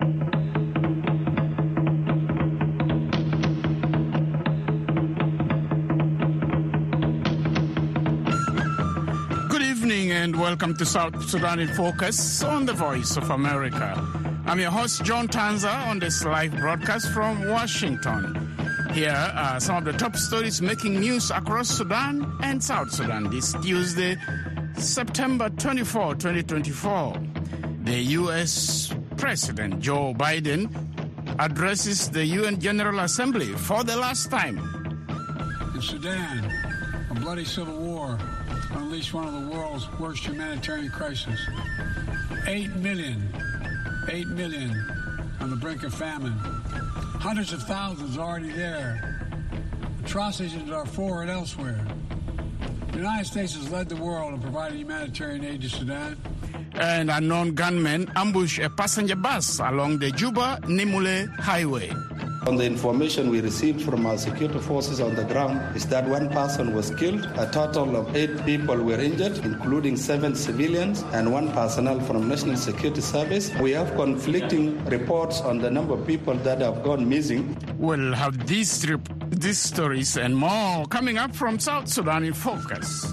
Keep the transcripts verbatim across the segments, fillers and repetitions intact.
And welcome to South Sudan in Focus on the Voice of America. I'm your host, John Tanza, on this live broadcast from Washington. Here are some of the top stories making news across Sudan and South Sudan this Tuesday, September twenty-fourth, twenty twenty-four. The U S President Joe Biden addresses the U N General Assembly for the last time. In Sudan, a bloody civil war unleashed one of the world's worst humanitarian crises. Eight million, eight million on the brink of famine. Hundreds of thousands already there. Atrocities in Darfur and elsewhere. The United States has led the world in providing humanitarian aid to Sudan. And unknown gunmen ambush a passenger bus along the Juba-Nimule highway. On the information we received from our security forces on the ground is that one person was killed, a total of eight people were injured, including seven civilians and one personnel from National Security Service. We have conflicting reports on the number of people that have gone missing. We'll have these, these stories and more coming up from South Sudan in Focus.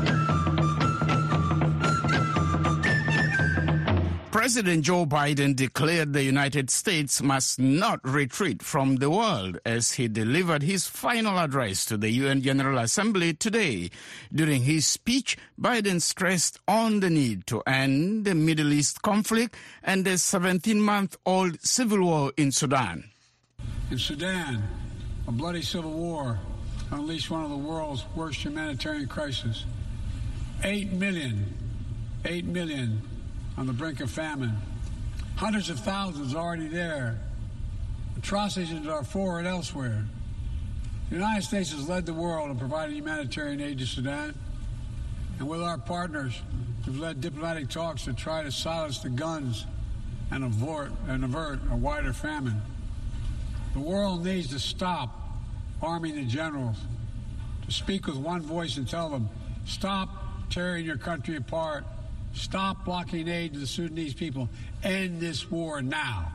President Joe Biden declared the United States must not retreat from the world as he delivered his final address to the U N General Assembly today. During his speech, Biden stressed on the need to end the Middle East conflict and the seventeen-month-old civil war in Sudan. In Sudan, a bloody civil war unleashed one of the world's worst humanitarian crises. Eight million, eight million on the brink of famine. Hundreds of thousands already there. Atrocities in Darfur and elsewhere. The United States has led the world in providing humanitarian aid to Sudan. And with our partners, we've led diplomatic talks to try to silence the guns and avert, and avert a wider famine. The world needs to stop arming the generals, to speak with one voice and tell them, stop tearing your country apart. Stop blocking aid to the Sudanese people. End this war now.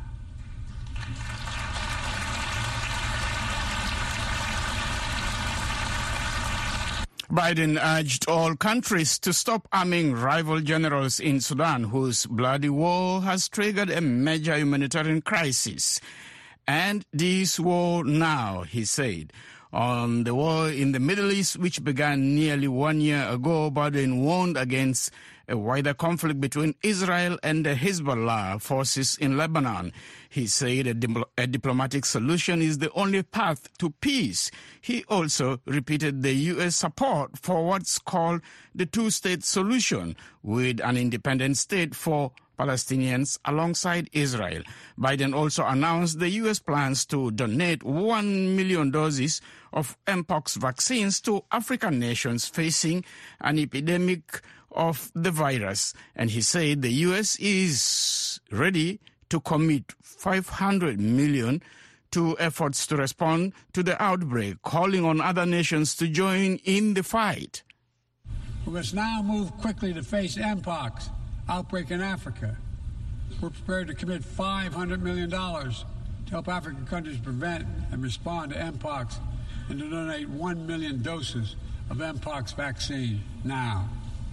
Biden urged all countries to stop arming rival generals in Sudan, whose bloody war has triggered a major humanitarian crisis. And this war now, he said. On the war in the Middle East, which began nearly one year ago, Biden warned against a wider conflict between Israel and the Hezbollah forces in Lebanon. He said a, dipl- a diplomatic solution is the only path to peace. He also repeated the U S support for what's called the two-state solution, with an independent state for Palestinians alongside Israel. Biden also announced the U S plans to donate one million doses of Mpox vaccines to African nations facing an epidemic of the virus. And he said the U S is ready to commit five hundred million dollars to efforts to respond to the outbreak, calling on other nations to join in the fight. We must now move quickly to face Mpox outbreak in Africa. We're prepared to commit five hundred million dollars to help African countries prevent and respond to Mpox and to donate one million doses of Mpox vaccine now.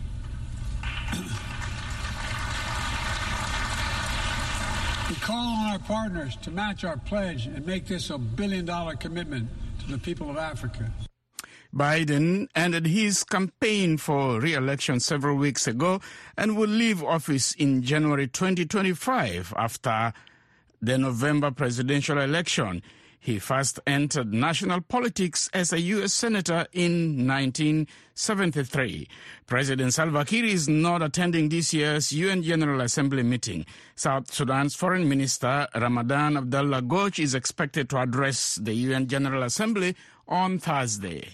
We call on our partners to match our pledge and make this a billion-dollar commitment to the people of Africa. Biden ended his campaign for re-election several weeks ago and will leave office in January twenty twenty-five after the November presidential election. He first entered national politics as a U S senator in nineteen seventy-three. President Salva Kiir is not attending this year's U N General Assembly meeting. South Sudan's Foreign Minister Ramadan Abdallah Ghosh is expected to address the U N General Assembly on Thursday.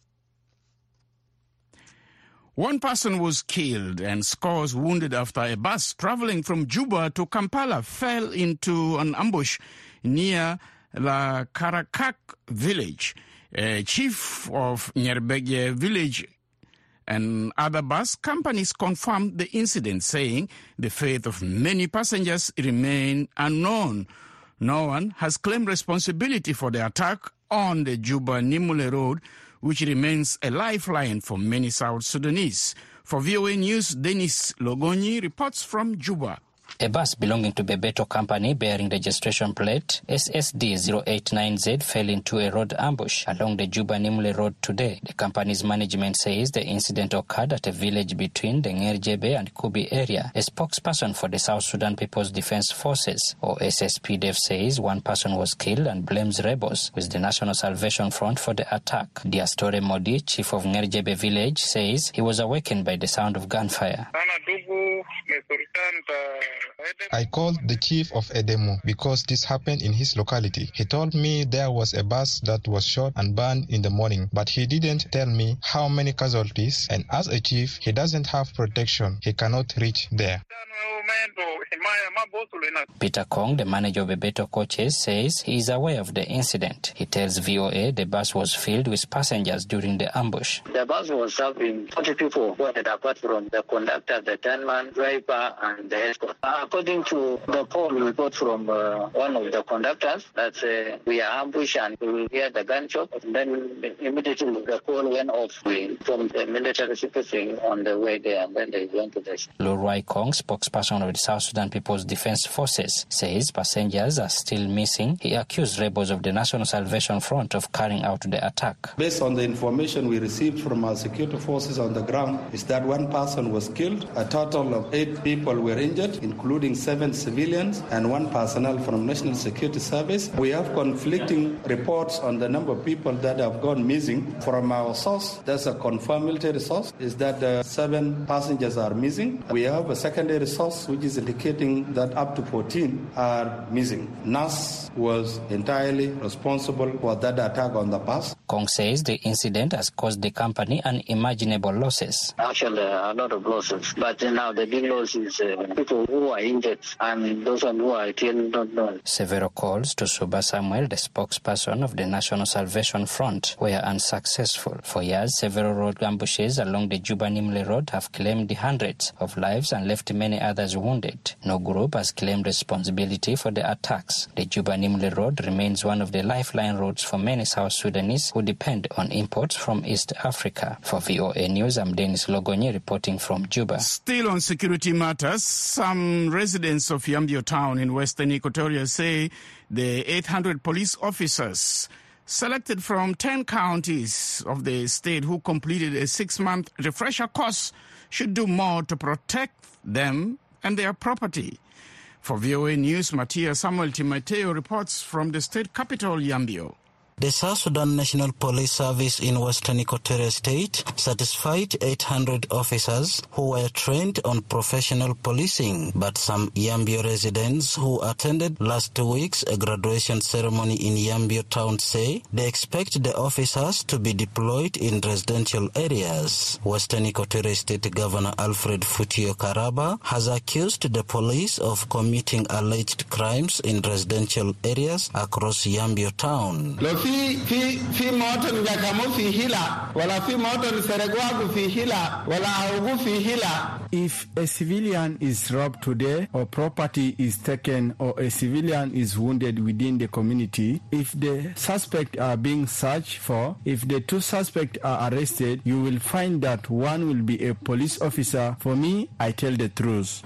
One person was killed and scores wounded after a bus traveling from Juba to Kampala fell into an ambush near La Karakak village. A chief of Nyerbege village and other bus companies confirmed the incident, saying the fate of many passengers remain unknown. No one has claimed responsibility for the attack on the Juba-Nimule Road, which remains a lifeline for many South Sudanese. For V O A News, Denis Logonyi reports from Juba. A bus belonging to Bebeto Company bearing registration plate S S D zero eight nine Z fell into a road ambush along the Juba-Nimule Road today. The company's management says the incident occurred at a village between the Ngerjebe and Kubi area. A spokesperson for the South Sudan People's Defense Forces, or S S P D F, says one person was killed and blames rebels with the National Salvation Front for the attack. Diastore Modi, chief of Ngerjebe village, says he was awakened by the sound of gunfire. I called the chief of Edemo because this happened in his locality. He told me there was a bus that was shot and burned in the morning, but he didn't tell me how many casualties, and as a chief, he doesn't have protection. He cannot reach there. Peter Kong, the manager of Bebeto Coaches, says he is aware of the incident. He tells V O A the bus was filled with passengers during the ambush. The bus was serving forty people, apart from the conductor, the ten-man driver, and the escort. According to the call report from uh, one of the conductors, that uh, we are ambushed and we will hear the gunshot. And then immediately the call went off from the military secretary on the way there, and then they went to the... Lorwai Kong, spokesperson of the South Sudan People's Defense Forces, says passengers are still missing. He accused rebels of the National Salvation Front of carrying out the attack. Based on the information we received from our security forces on the ground, is that one person was killed, a total of eight people were injured, including seven civilians and one personnel from National Security Service. We have conflicting reports on the number of people that have gone missing. From our source, that's a confirmed military source, is that uh, seven passengers are missing. We have a secondary source which is indicating that up to fourteen are missing. N A S was entirely responsible for that attack on the bus. Kong says the incident has caused the company unimaginable losses. Actually, a lot of losses, but now the big loss is uh, people who are injured and those who are killed don't know. Several calls to Suba Samuel, the spokesperson of the National Salvation Front, were unsuccessful. For years, several road ambushes along the Juba-Nimule Road have claimed hundreds of lives and left many others wounded. No group has claimed responsibility for the attacks. The Juba-Nimule Road remains one of the lifeline roads for many South Sudanese who depend on imports from East Africa. For V O A News, I'm Denis Logonyi reporting from Juba. Still on security matters, some residents of Yambio town in Western Equatoria say the eight hundred police officers selected from ten counties of the state who completed a six-month refresher course should do more to protect them and their property. For V O A News, Matthias Samuel Timateo reports from the state capital, Yambio. The South Sudan National Police Service in Western Equatoria State satisfied eight hundred officers who were trained on professional policing, but some Yambio residents who attended last week's graduation ceremony in Yambio town say they expect the officers to be deployed in residential areas. Western Equatoria State Governor Alfred Futio Karaba has accused the police of committing alleged crimes in residential areas across Yambio town. في في في مواطن جاكامو في هيلا ولا في مواطن سرقواغو في هيلا ولا عوغو في هيلا. If a civilian is robbed today or property is taken or a civilian is wounded within the community, if the suspects are being searched for, if the two suspects are arrested, you will find that one will be a police officer. For me, I tell the truth.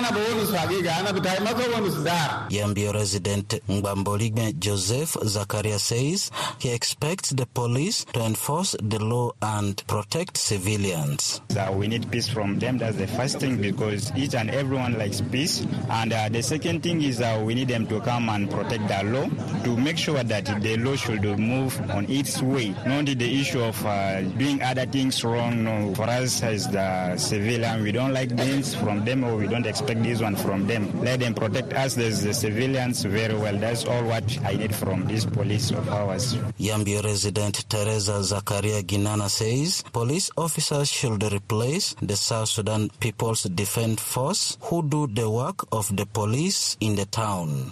Yambio resident Ngbamboligme Joseph Zakaria says he expects the police to enforce the law and protect civilians. So we need peace from them. That's the first thing, because each and everyone likes peace. And uh, the second thing is uh, we need them to come and protect the law, to make sure that the law should move on its way. Not the issue of uh, doing other things wrong. No, for us as the civilian, we don't like this from them, or we don't expect this one from them. Let them protect us as the civilians very well. That's all what I need from this police of ours. Yambio resident Teresa Zakaria Ginana says police officers should replace the South Sudan People's Defense Force, who do the work of the police in the town.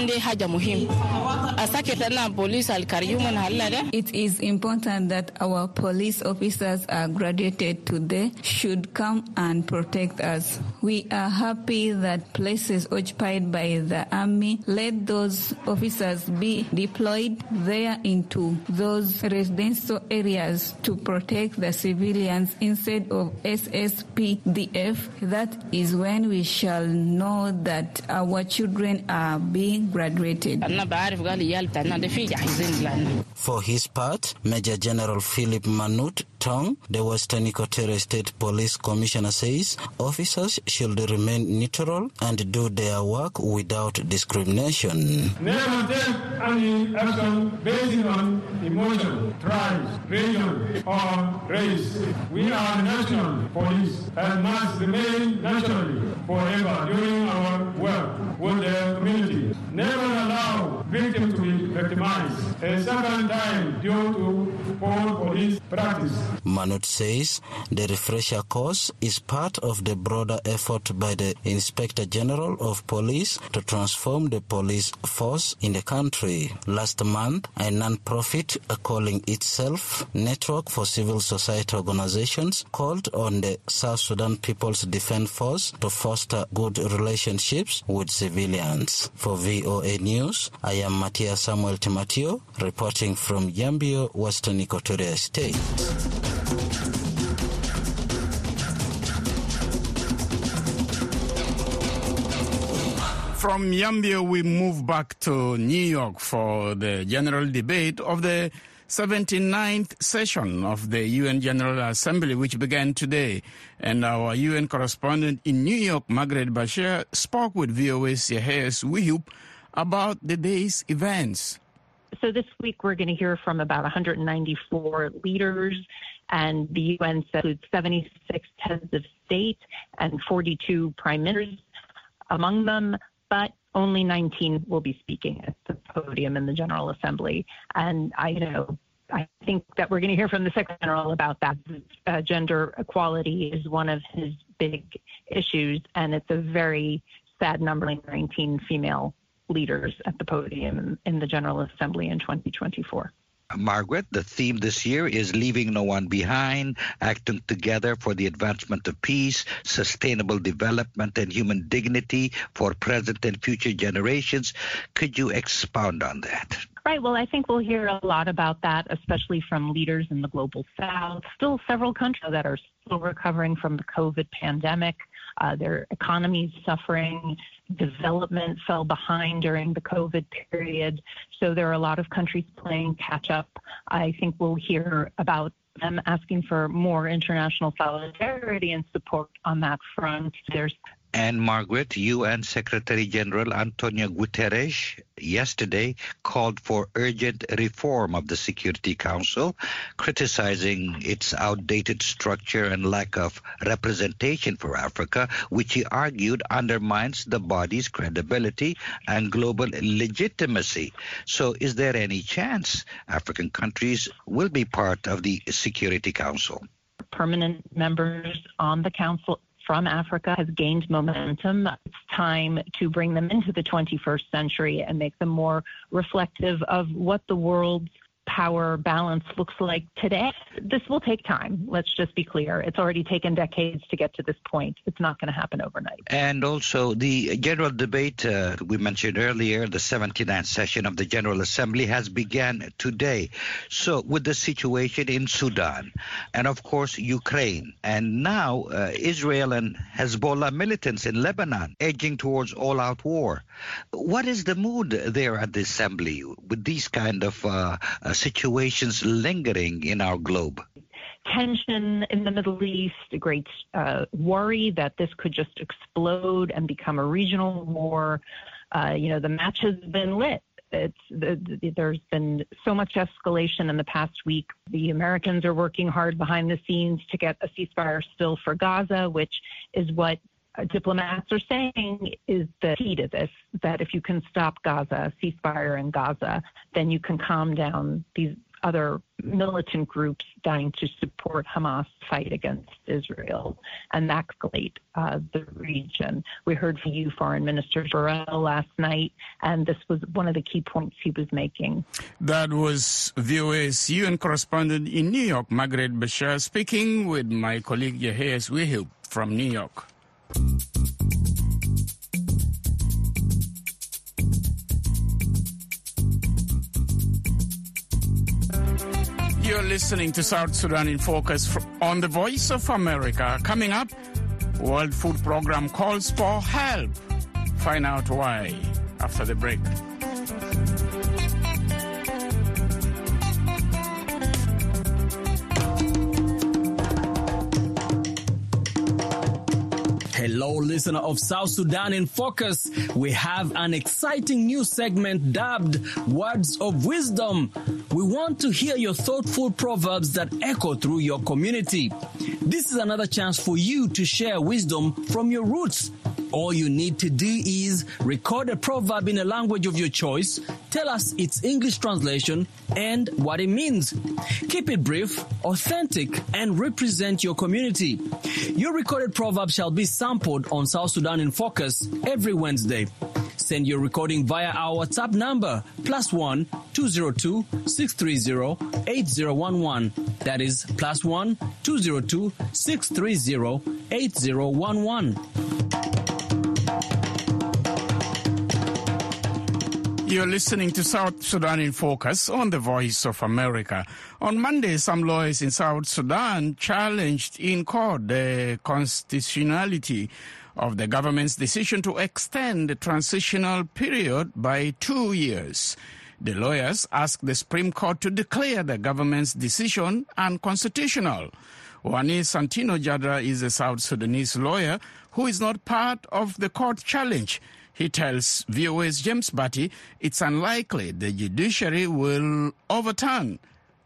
It is important that our police officers are graduated today should come and protect us. We are happy that places occupied by the army, let those officers be deployed there into those residential areas to protect the civilians instead of S S P D F. That is when we shall know that our children are being graduated. For his part, Major General Philip Manut Tong, the Western Equatorial State Police Commissioner, says officers should remain neutral and do their work without discrimination. Never take any action based on emotion, tribe, religion, or race. We are national police and must remain nationally forever during our work with the community. Never allow victims to be victimized a second time due to poor police practice. Manut says the refresher course is part of the broader effort by the Inspector General of Police to transform the police force in the country. Last month, a non-profit calling itself Network for Civil Society Organizations called on the South Sudan People's Defense Force to foster good relationships with civilians. For V O A News, I am Matthias Samuel Timatio, reporting from Yambio, Western Equatoria State. From Yambio, we move back to New York for the general debate of the seventy-ninth session of the U N General Assembly, which began today. And our U N correspondent in New York, Margaret Bashir, spoke with V O A's Yehes Wiyup about the day's events. So this week we're going to hear from about one hundred ninety-four leaders, and the U N includes seventy-six heads of state and forty-two prime ministers among them, but only nineteen will be speaking at the podium in the General Assembly. And I you know I think that we're going to hear from the Secretary General about that. Uh, gender equality is one of his big issues, and it's a very sad number, nineteen female leaders at the podium in, in the General Assembly in twenty twenty-four. Margaret, the theme this year is leaving no one behind, acting together for the advancement of peace, sustainable development, and human dignity for present and future generations. Could you expound on that? Right. Well, I think we'll hear a lot about that, especially from leaders in the global south. Still several countries that are still recovering from the COVID pandemic. Uh, their economies suffering. Development fell behind during the COVID period. So there are a lot of countries playing catch up. I think we'll hear about them asking for more international solidarity and support on that front. There's And Margaret, U N Secretary General Antonio Guterres yesterday called for urgent reform of the Security Council, criticizing its outdated structure and lack of representation for Africa, which he argued undermines the body's credibility and global legitimacy. So is there any chance African countries will be part of the Security Council? Permanent members on the council from Africa has gained momentum. It's time to bring them into the twenty-first century and make them more reflective of what the world's power balance looks like today. This will take time. Let's just be clear. It's already taken decades to get to this point. It's not going to happen overnight. And also the general debate uh, we mentioned earlier, the seventy-ninth session of the General Assembly has begun today. So with the situation in Sudan and of course Ukraine and now uh, Israel and Hezbollah militants in Lebanon edging towards all-out war, what is the mood there at the Assembly with these kind of uh, uh, situations lingering in our globe? Tension in the Middle East, a great uh, worry that this could just explode and become a regional war. Uh, you know, the match has been lit. It's, the, the, there's been so much escalation in the past week. The Americans are working hard behind the scenes to get a ceasefire still for Gaza, which is what Uh, diplomats are saying is the key to this, that if you can stop Gaza, ceasefire in Gaza, then you can calm down these other militant groups dying to support Hamas' fight against Israel and escalate uh, the region. We heard from you, Foreign Minister Borrell, last night, and this was one of the key points he was making. That was V O A's U N correspondent in New York, Margaret Bashir, speaking with my colleague Yahya Swihib from New York. You're listening to South Sudan in Focus on the Voice of America. Coming up, World Food Program calls for help. Find out why after the break. Hello, listener of South Sudan in Focus. We have an exciting new segment dubbed Words of Wisdom. We want to hear your thoughtful proverbs that echo through your community. This is another chance for you to share wisdom from your roots. All you need to do is record a proverb in a language of your choice, tell us its English translation, and what it means. Keep it brief, authentic, and represent your community. Your recorded proverb shall be sampled on South Sudan in Focus every Wednesday. Send your recording via our WhatsApp number, plus one two zero two six three zero eight zero one one. That is plus one two zero two six three zero eight zero one one. You're listening to South Sudan in Focus on the Voice of America. On Monday, some lawyers in South Sudan challenged in court the constitutionality of the government's decision to extend the transitional period by two years. The lawyers asked the Supreme Court to declare the government's decision unconstitutional. Wani Santino Jadra is a South Sudanese lawyer who is not part of the court challenge. He tells V O A's James Batty it's unlikely the judiciary will overturn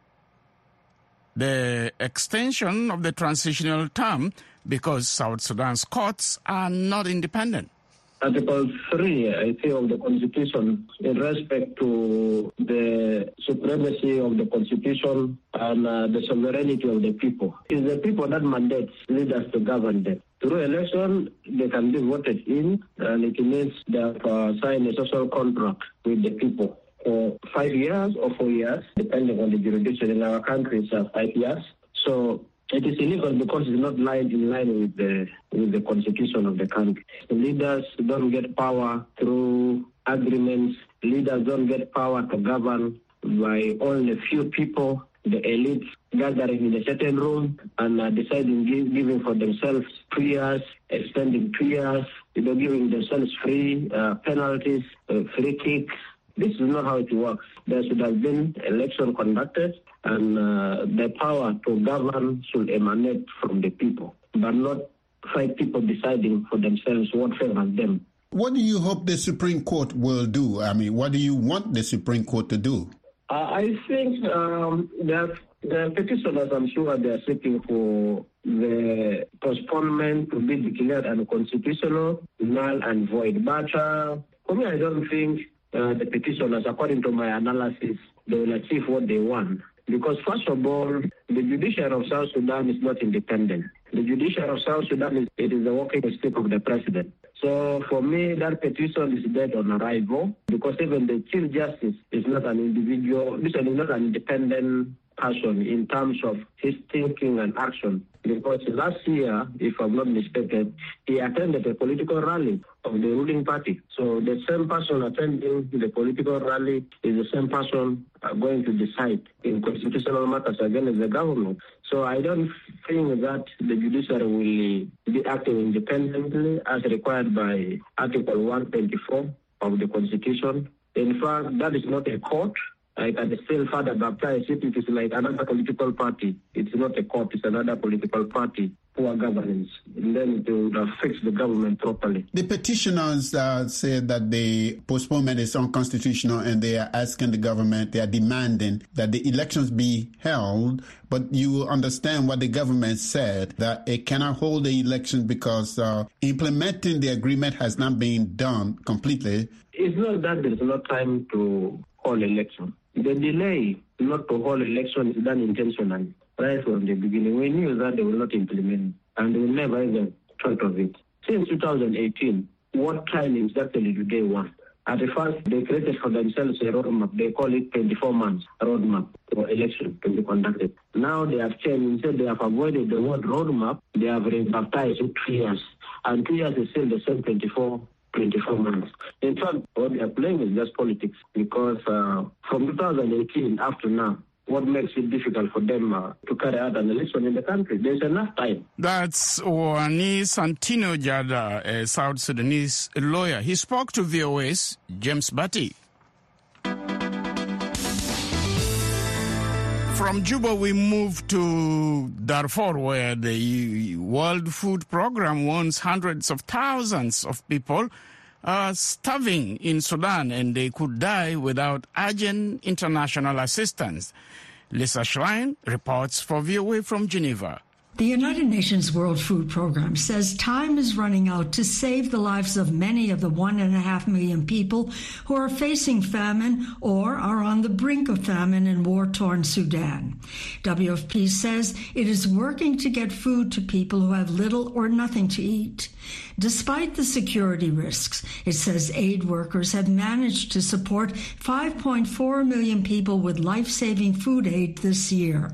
the extension of the transitional term because South Sudan's courts are not independent. Article three, I think, of the Constitution in respect to the supremacy of the Constitution and uh, the sovereignty of the people. It's the people that mandates leaders to govern them. Through election, they can be voted in, and it means they have uh, signed a social contract with the people for five years or four years, depending on the jurisdiction. In our country, it's uh, five years. So it is illegal because it's not line in line with the with the constitution of the country. The leaders don't get power through agreements. Leaders don't get power to govern by only a few people, the elites gathering in a certain room and uh, deciding give, giving for themselves two years, extending two years, you know, giving themselves free uh, penalties, uh, free kicks. This is not how it works. There should have been election conducted, and uh, the power to govern should emanate from the people, but not five people deciding for themselves what favors them. What do you hope the Supreme Court will do? I mean, what do you want the Supreme Court to do? Uh, I think um, that the petitioners, I'm sure they are seeking for the postponement to be declared unconstitutional, null and void. But uh, for me, I don't think uh, the petitioners, according to my analysis, they will achieve what they want. Because first of all, the judiciary of South Sudan is not independent. The judiciary of South Sudan is it is the working stick of the president. So for me, that petition is dead on arrival because even the Chief Justice is not an individual, this is not an independent person in terms of his thinking and action. Because last year, if I'm not mistaken, he attended a political rally of the ruling party. So the same person attending the political rally is the same person uh, going to decide in constitutional matters against the government. So I don't think that the judiciary will be acting independently as required by Article one twenty-four of the Constitution. In fact, that is not a court. I can still further baptize it. It is like another political party. It's not a court, it's another political party, poor governance. And then it will uh, fix the government properly. The petitioners uh, said that the postponement is unconstitutional and they are asking the government, they are demanding that the elections be held. But you understand what the government said, that it cannot hold the elections because uh, implementing the agreement has not been done completely. It's not that there's no time to call election. The delay not to hold elections is done intentionally. Right from the beginning, we knew that they will not implement it, and they will never even thought of it. Since two thousand eighteen, what time exactly do they want? At the first, they created for themselves a roadmap. They call it twenty-four months roadmap for election to be conducted. Now they have changed. Instead, they have avoided the word roadmap. They have rebaptized it two years. And two years is still the same twenty-four, twenty-four months. In fact, what they are playing is just politics, because uh, from two thousand eighteen up to now, what makes it difficult for them uh, to carry out an election in the country? There's enough time. That's Wani Santino Jada, a South Sudanese lawyer. He spoke to V O A's James Batty. From Juba, we move to Darfur, where the World Food Programme warns hundreds of thousands of people are starving in Sudan, and they could die without urgent international assistance. Lisa Schlein reports for V O A from Geneva. The United Nations World Food Programme says time is running out to save the lives of many of the one and a half million people who are facing famine or are on the brink of famine in war-torn Sudan. W F P says it is working to get food to people who have little or nothing to eat. Despite the security risks, it says aid workers have managed to support five point four million people with life-saving food aid this year.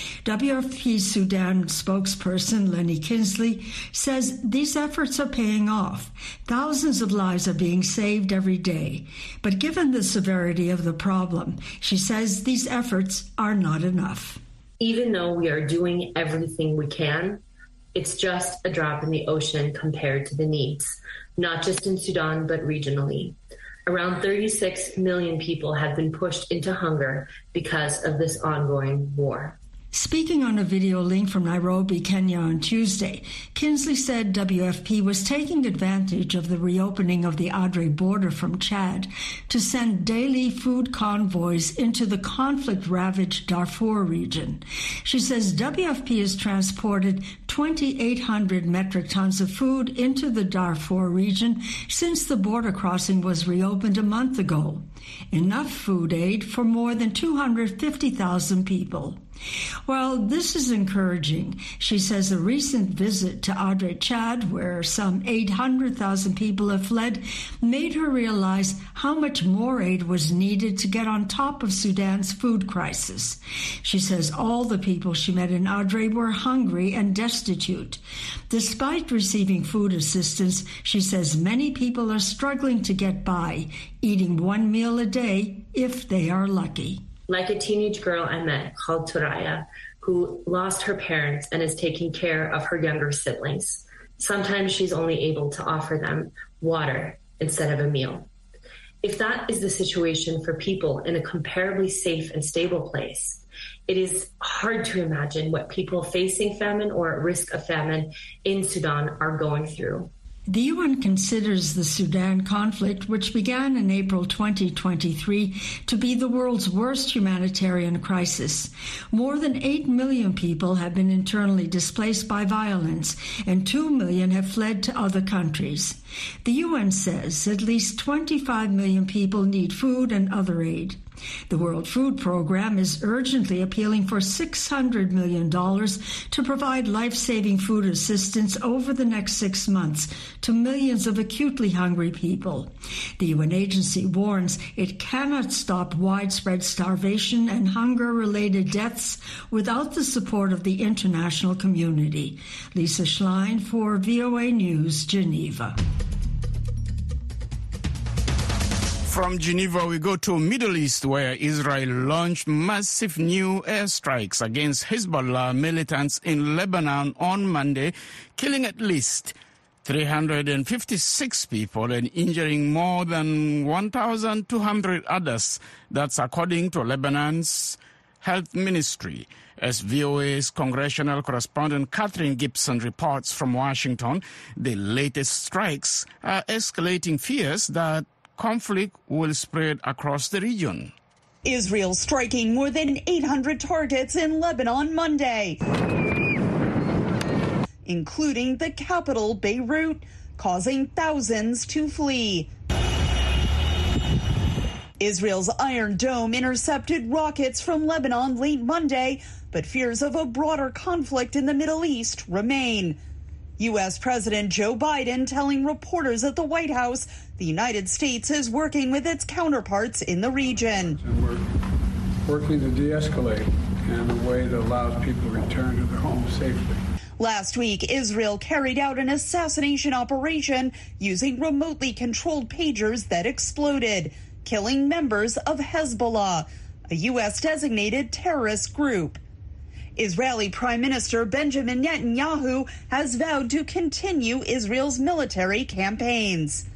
W F P Sudan spokesperson Lenny Kinsley says these efforts are paying off. Thousands of lives are being saved every day. But given the severity of the problem, she says these efforts are not enough. Even though we are doing everything we can, it's just a drop in the ocean compared to the needs, not just in Sudan, but regionally. Around thirty-six million people have been pushed into hunger because of this ongoing war. Speaking on a video link from Nairobi, Kenya on Tuesday, Kinsley said W F P was taking advantage of the reopening of the Adre border from Chad to send daily food convoys into the conflict-ravaged Darfur region. She says W F P has transported twenty-eight hundred metric tons of food into the Darfur region since the border crossing was reopened a month ago. Enough food aid for more than two hundred fifty thousand people. While this is encouraging, she says a recent visit to Adre, Chad, where some eight hundred thousand people have fled, made her realize how much more aid was needed to get on top of Sudan's food crisis. She says all the people she met in Adre were hungry and destitute. Despite receiving food assistance, she says many people are struggling to get by, eating one meal a day if they are lucky. Like a teenage girl I met called Turaya, who lost her parents and is taking care of her younger siblings. Sometimes she's only able to offer them water instead of a meal. If that is the situation for people in a comparably safe and stable place, it is hard to imagine what people facing famine or at risk of famine in Sudan are going through. The U N considers the Sudan conflict, which began in April twenty twenty-three, to be the world's worst humanitarian crisis. More than eight million people have been internally displaced by violence, and two million have fled to other countries. The U N says at least twenty-five million people need food and other aid. The World Food Programme is urgently appealing for six hundred million dollars to provide life-saving food assistance over the next six months to millions of acutely hungry people. The U N agency warns it cannot stop widespread starvation and hunger-related deaths without the support of the international community. Lisa Schlein for V O A News, Geneva. From Geneva, we go to Middle East, where Israel launched massive new airstrikes against Hezbollah militants in Lebanon on Monday, killing at least three hundred fifty-six people and injuring more than one thousand two hundred others. That's according to Lebanon's health ministry. As V O A's congressional correspondent Catherine Gibson reports from Washington, the latest strikes are escalating fears that conflict will spread across the region. Israel striking more than eight hundred targets in Lebanon Monday, including the capital, Beirut, causing thousands to flee. Israel's Iron Dome intercepted rockets from Lebanon late Monday, but fears of a broader conflict in the Middle East remain. U S. President Joe Biden telling reporters at the White House the United States is working with its counterparts in the region. And we're working to de-escalate in a way that allows people to return to their homes safely. Last week, Israel carried out an assassination operation using remotely controlled pagers that exploded, killing members of Hezbollah, a U S-designated terrorist group. Israeli Prime Minister Benjamin Netanyahu has vowed to continue Israel's military campaigns.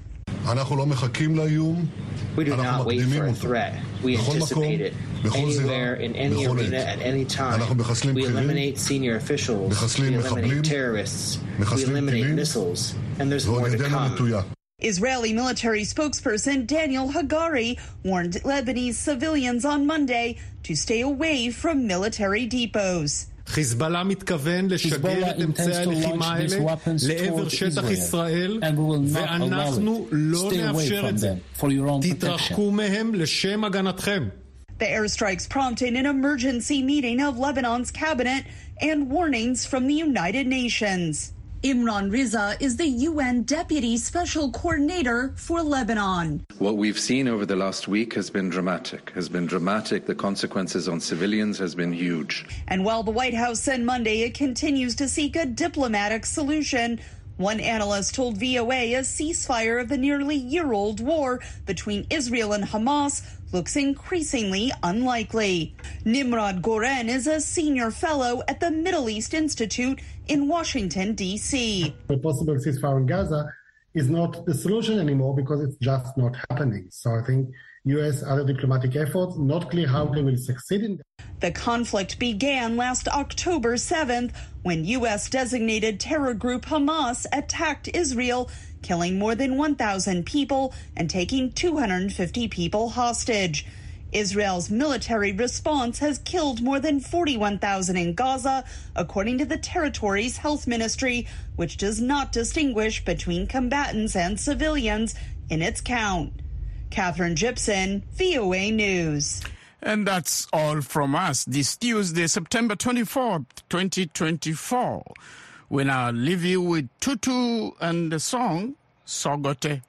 We do not wait for a threat. We anticipate it. Anywhere, in any arena, at any time. We eliminate senior officials. We eliminate terrorists. We eliminate missiles. And there's more to come. Israeli military spokesperson Daniel Hagari warned Lebanese civilians on Monday to stay away from military depots. חיזבאללה מתכוון לשגר את אמצעי הלחימה האלה לעבר שטח ישראל, ואנחנו לא נאפשר את זה. תתרחקו מהם לשם הגנתכם. The airstrikes prompted an emergency meeting of Lebanon's cabinet and warnings from the United Nations. Imran Riza is the U N Deputy Special Coordinator for Lebanon. What we've seen over the last week has been dramatic, has been dramatic. The consequences on civilians has been huge. And while the White House said Monday it continues to seek a diplomatic solution, one analyst told V O A a ceasefire of the nearly year-old war between Israel and Hamas looks increasingly unlikely. Nimrod Goren is a senior fellow at the Middle East Institute in Washington, D C A possible ceasefire in Gaza is not the solution anymore because it's just not happening. So I think U S other diplomatic efforts, not clear how they will succeed in that. The conflict began last October seventh when U S-designated terror group Hamas attacked Israel, killing more than one thousand people and taking two hundred fifty people hostage. Israel's military response has killed more than forty-one thousand in Gaza, according to the territory's health ministry, which does not distinguish between combatants and civilians in its count. Catherine Gibson, V O A News. And that's all from us this Tuesday, September twenty-fourth, twenty twenty-four. We now leave you with Tutu and the song Sogote.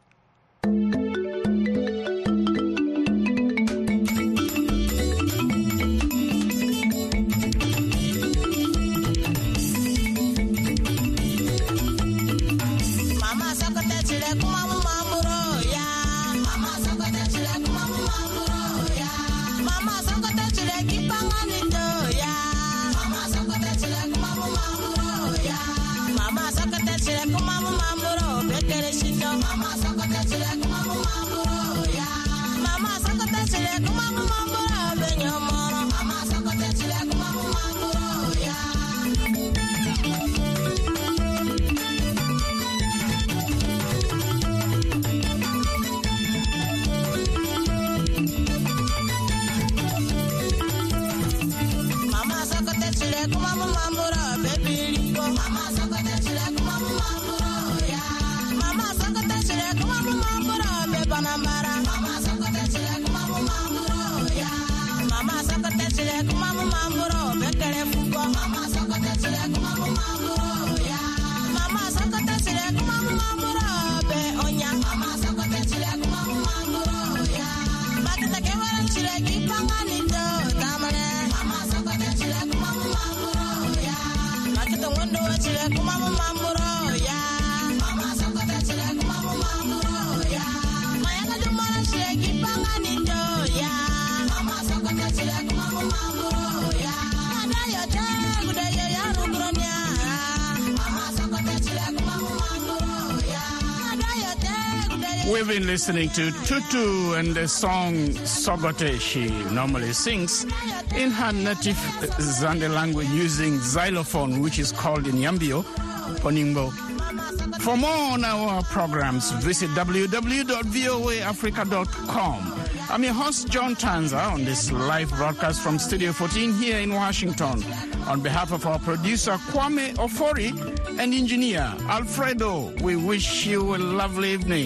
We've been listening to Tutu and the song Sogote. She normally sings in her native Zande language using xylophone, which is called in Yambio, Ponimbo. For more on our programs, visit w w w dot v o a africa dot com. I'm your host, John Tanza, on this live broadcast from Studio fourteen here in Washington. On behalf of our producer, Kwame Ofori, and engineer, Alfredo, we wish you a lovely evening.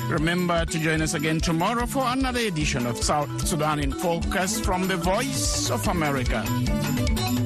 Remember to join us again tomorrow for another edition of South Sudan in Focus from the Voice of America.